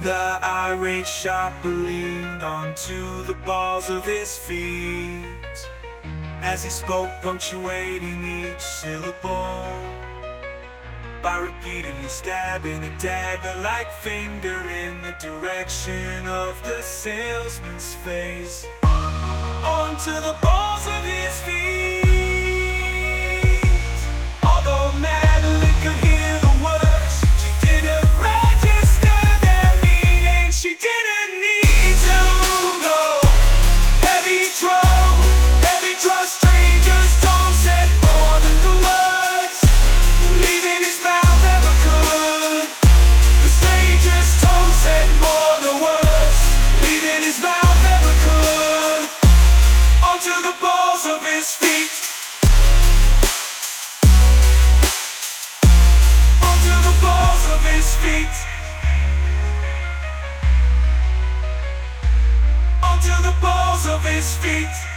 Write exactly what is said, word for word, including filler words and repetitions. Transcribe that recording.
The irate shopper leaned onto the balls of his feet as he spoke, punctuating each syllable by repeatedly stabbing a dagger-like finger in the direction of the salesman's face. Onto the balls of his feet. Although Madeline could hear the words, she didn't register their meaning. She didn't need to know. Heavy trouble, heavy trust, strangers don't said more than the words leaving his mouth ever could. The stranger's tongue said more than words leaving his mouth ever could. Onto the balls of his feet. Onto the balls of his feet. Onto the balls of his feet.